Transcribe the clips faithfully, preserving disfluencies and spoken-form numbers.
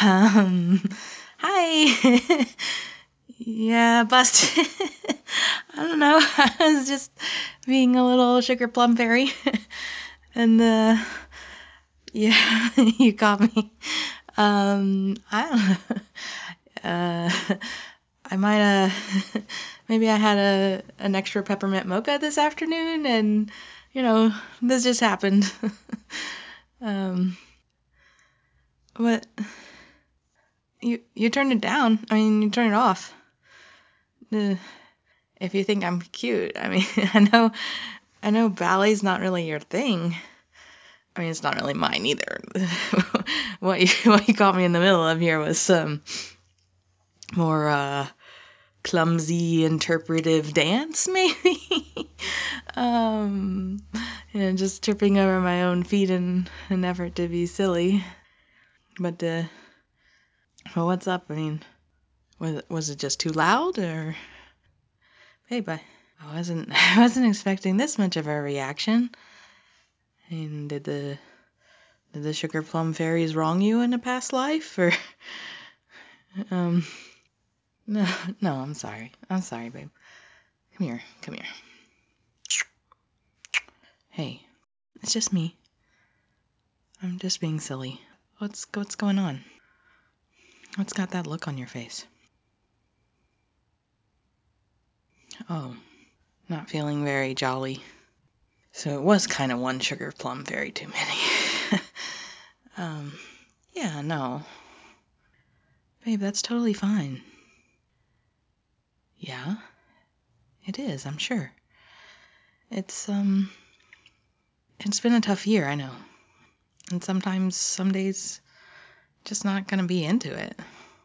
Um, hi. Yeah, busted. I don't know. I was just being a little sugar plum fairy. And, uh, yeah, you caught me. Um, I don't know. Uh, I might, uh, maybe I had a, an extra peppermint mocha this afternoon, and, you know, this just happened. Um, what? You, you turned it down. I mean, you turned it off. Uh, if you think I'm cute, I mean, I know, I know ballet's not really your thing. I mean, it's not really mine either. what you what you caught me in the middle of here was some more uh, clumsy interpretive dance, maybe. um, you know, just tripping over my own feet in an effort to be silly. But uh, well, what's up? I mean, was it, was it just too loud, or hey, but I wasn't I wasn't expecting this much of a reaction. And did the did the sugar plum fairies wrong you in a past life, or um? No, no, I'm sorry. I'm sorry, babe. Come here, come here. Hey, it's just me. I'm just being silly. What's what's going on? What's got that look on your face? Oh, not feeling very jolly. So it was kind of one sugar plum fairy too many. um, yeah, no. Babe, that's totally fine. Yeah, it is, I'm sure. It's, um, it's been a tough year, I know. And sometimes, some days, just not gonna be into it.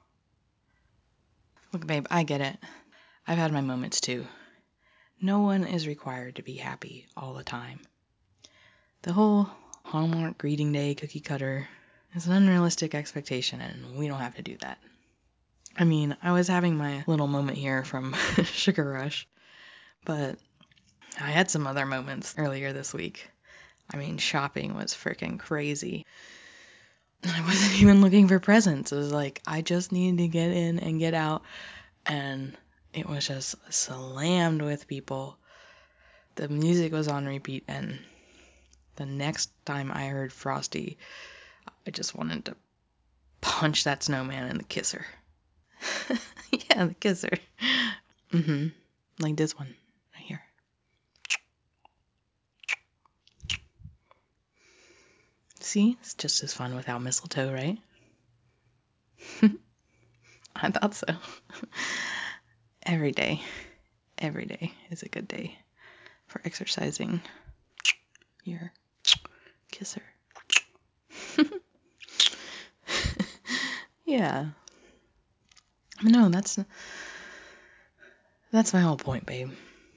Look, babe, I get it. I've had my moments too. No one is required to be happy all the time. The whole Hallmark greeting day cookie cutter is an unrealistic expectation, and we don't have to do that. I mean, I was having my little moment here from Sugar Rush, but I had some other moments earlier this week. I mean, shopping was freaking crazy. I wasn't even looking for presents. It was like, I just needed to get in and get out, and it was just slammed with people. The music was on repeat, and the next time I heard Frosty, I just wanted to punch that snowman and kiss her. Yeah, the kisser. Mm-hmm. Like this one right here. See, it's just as fun without mistletoe, right? I thought so. Every day, every day is a good day for exercising your kisser. Yeah. No, that's that's my whole point, babe.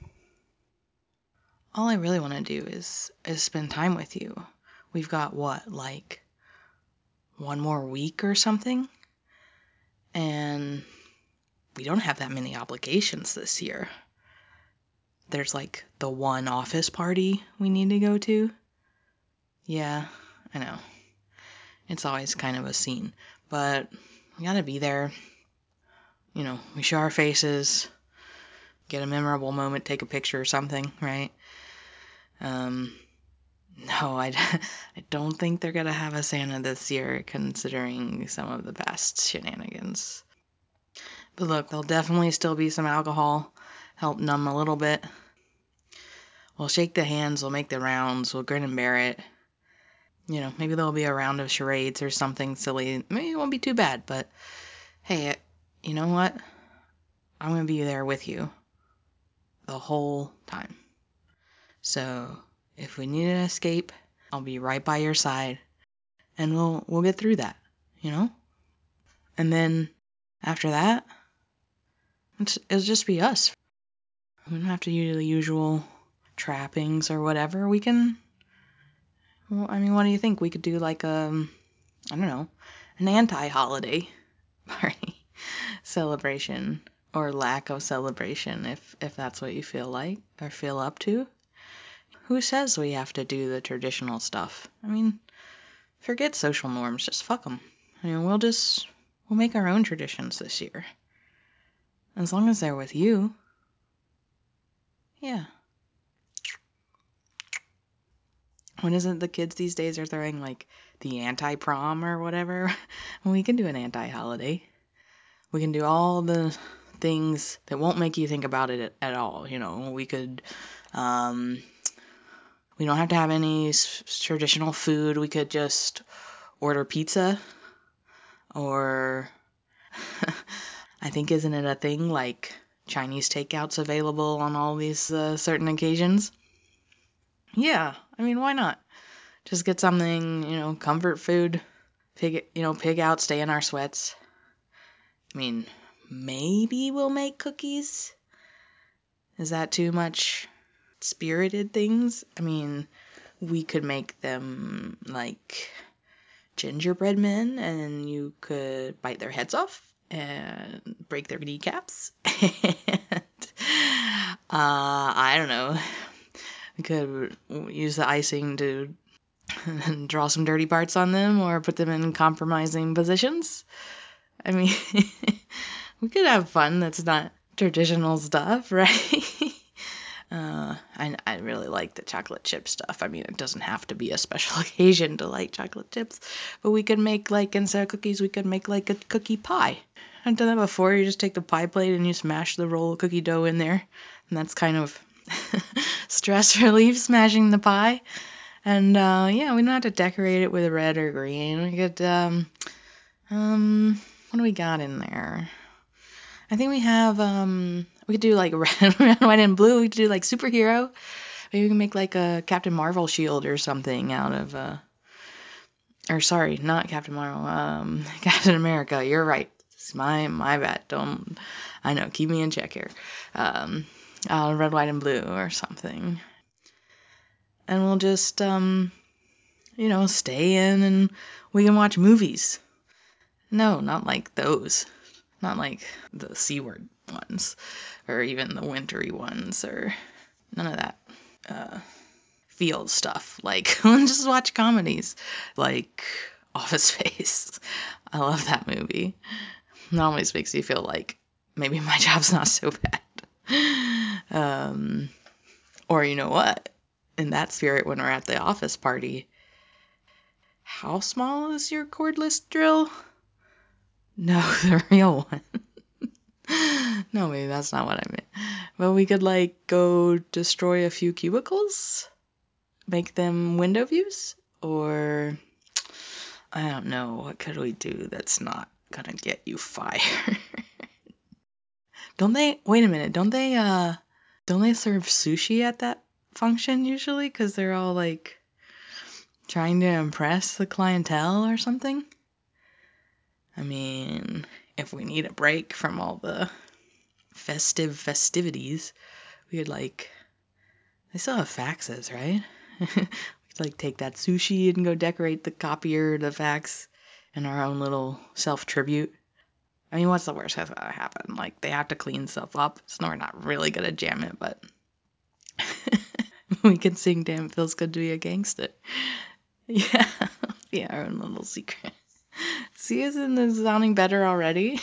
All I really want to do is is spend time with you. We've got what, like one more week or something? And we don't have that many obligations this year. There's like the one office party we need to go to. Yeah, I know. It's always kind of a scene, but we gotta be there. You know, we show our faces, get a memorable moment, take a picture or something, right? Um, no, I, I don't think they're gonna have a Santa this year, considering some of the past shenanigans. But look, there'll definitely still be some alcohol, help numb a little bit. We'll shake the hands, we'll make the rounds, we'll grin and bear it. You know, maybe there'll be a round of charades or something silly. Maybe it won't be too bad, but hey, you know what? I'm gonna be there with you the whole time. So if we need an escape, I'll be right by your side, and we'll we'll get through that, you know? And then after that, it's, it'll just be us. We don't have to use the usual trappings or whatever. We can. Well, I mean, what do you think? We could do like um, I don't know, an anti-holiday party celebration or lack of celebration, if if that's what you feel like or feel up to. Who says we have to do the traditional stuff? I mean, forget social norms, just fuck them. I mean, we'll just, we'll make our own traditions this year. As long as they're with you. Yeah. When isn't the kids these days are throwing like the anti-prom or whatever? We can do an anti-holiday. We can do all the things that won't make you think about it at all. You know, we could, um, we don't have to have any s- traditional food. We could just order pizza, or I think, isn't it a thing like Chinese takeouts available on all these uh, certain occasions? Yeah, I mean, why not? Just get something, you know, comfort food, pig, you know, pig out, stay in our sweats. I mean, maybe we'll make cookies. Is that too much spirited things? I mean, we could make them like gingerbread men, and you could bite their heads off and break their kneecaps. And uh, I don't know. We could use the icing to draw some dirty parts on them or put them in compromising positions. I mean, we could have fun that's not traditional stuff, right? uh, I, I really like the chocolate chip stuff. I mean, it doesn't have to be a special occasion to like chocolate chips, but we could make, like, instead of cookies, we could make like a cookie pie. I've done that before. You just take the pie plate and you smash the roll of cookie dough in there, and that's kind of stress relief, smashing the pie. And uh, yeah, we don't have to decorate it with red or green. We could, um, um, what do we got in there? I think we have, um, we could do like red, red, white, and blue. We could do like superhero. Maybe we can make like a Captain Marvel shield or something out of, uh, or sorry, not Captain Marvel, um, Captain America. You're right. It's my, my bad. Don't, I know, keep me in check here. Um, uh, red, white, and blue or something. And we'll just, um, you know, stay in and we can watch movies. No, not like those. Not like the C word ones, or even the wintry ones, or none of that uh, field stuff. Like, let's just watch comedies, like Office Space. I love that movie. It always makes me feel like maybe my job's not so bad. Um, or you know what? In that spirit, when we're at the office party, how small is your cordless drill? No, the real one. No, maybe that's not what I meant. But we could, like, go destroy a few cubicles? Make them window views? Or, I don't know, what could we do that's not gonna get you fired? Don't they, wait a minute, don't they, uh, don't they serve sushi at that function usually? Because they're all, like, trying to impress the clientele or something? I mean, if we need a break from all the festive festivities, we could, like, they still have faxes, right? We could, like, take that sushi and go decorate the copier, the fax, in our own little self-tribute. I mean, what's the worst that's gonna happen? Like, they have to clean stuff up, so we're not really gonna jam it, but we can sing Damn It Feels Good to Be a Gangster. Yeah, yeah, our own little secret. See, isn't this sounding better already?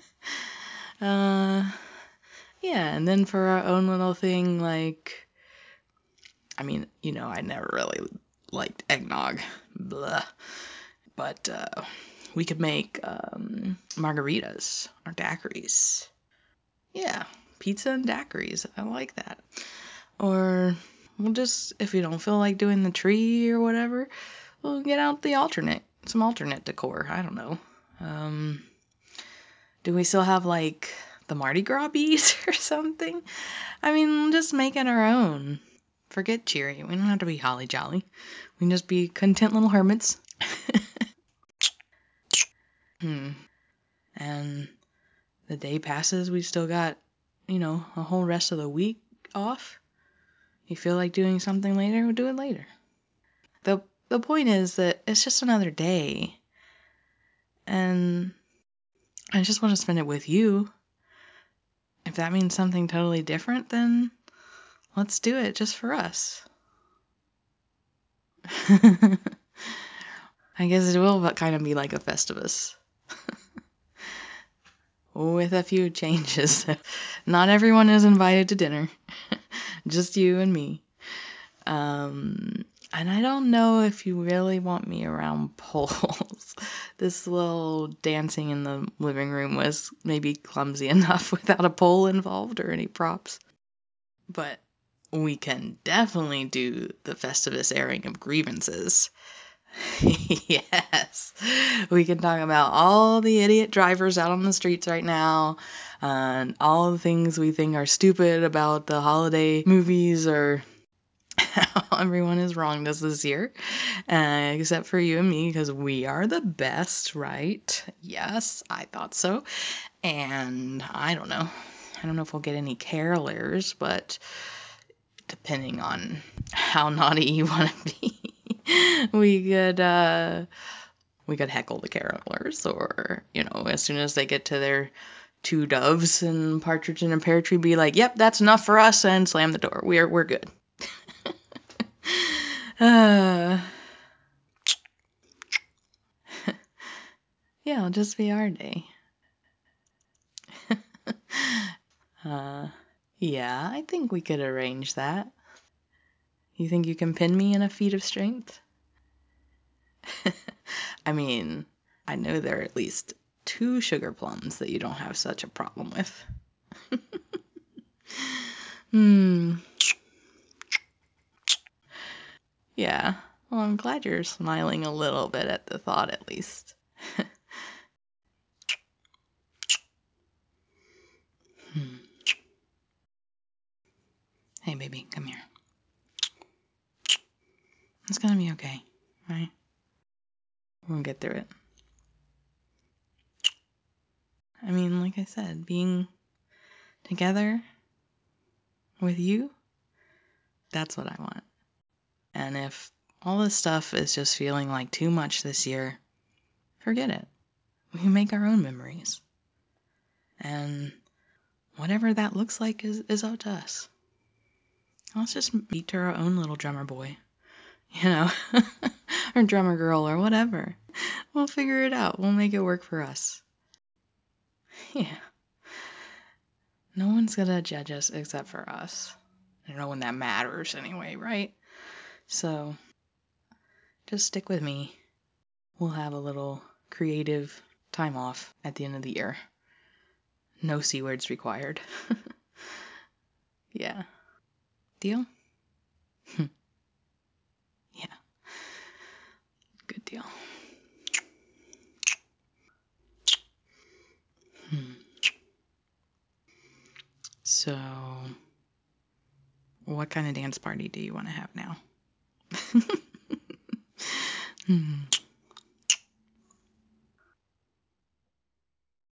uh, yeah, and then for our own little thing, like, I mean, you know, I never really liked eggnog. Blah. But uh, we could make um, margaritas or daiquiris. Yeah, pizza and daiquiris. I like that. Or we'll just, if we don't feel like doing the tree or whatever, we'll get out the alternate, some alternate decor. I don't know. Um, do we still have like the Mardi Gras bees or something? I mean, just make it our own. Forget cheery. We don't have to be holly jolly. We can just be content little hermits. hmm. And the day passes, we still got, you know, a whole rest of the week off. You feel like doing something later, we'll do it later. The the point is that it's just another day. And I just want to spend it with you. If that means something totally different, then let's do it just for us. I guess it will kind of be like a Festivus. With a few changes. Not everyone is invited to dinner. Just you and me. Um, and I don't know if you really want me around poles. This little dancing in the living room was maybe clumsy enough without a pole involved or any props. But we can definitely do the Festivus airing of grievances. Yes. We can talk about all the idiot drivers out on the streets right now, and all the things we think are stupid about the holiday movies, or how everyone has wronged us this year, uh, except for you and me, because we are the best, right? Yes, I thought so. And I don't know. I don't know if we'll get any carolers, but depending on how naughty you want to be, we could uh, we could heckle the carolers, or you know, as soon as they get to their two doves and partridge in a pear tree, be like, "Yep, that's enough for us," and slam the door. We're we're good. uh, yeah, it'll just be our day. uh, yeah, I think we could arrange that. You think you can pin me in a feat of strength? I mean, I know there are at least two sugar plums that you don't have such a problem with. Hmm. Yeah. Well, I'm glad you're smiling a little bit at the thought, at least. Hmm. Hey, baby, come here. It's gonna be okay, right? We're gonna get through it. I mean, like I said, being together with you, that's what I want. And if all this stuff is just feeling like too much this year, forget it. We can make our own memories. And whatever that looks like is, is up to us. Let's just beat to our own little drummer boy, you know, or drummer girl, or whatever. We'll figure it out. We'll make it work for us. Yeah. No one's gonna judge us except for us. No one that matters anyway, right? So just stick with me. We'll have a little creative time off at the end of the year. No C words required. Yeah. Deal? Yeah. Good deal. Hmm. So, what kind of dance party do you want to have now? Hmm.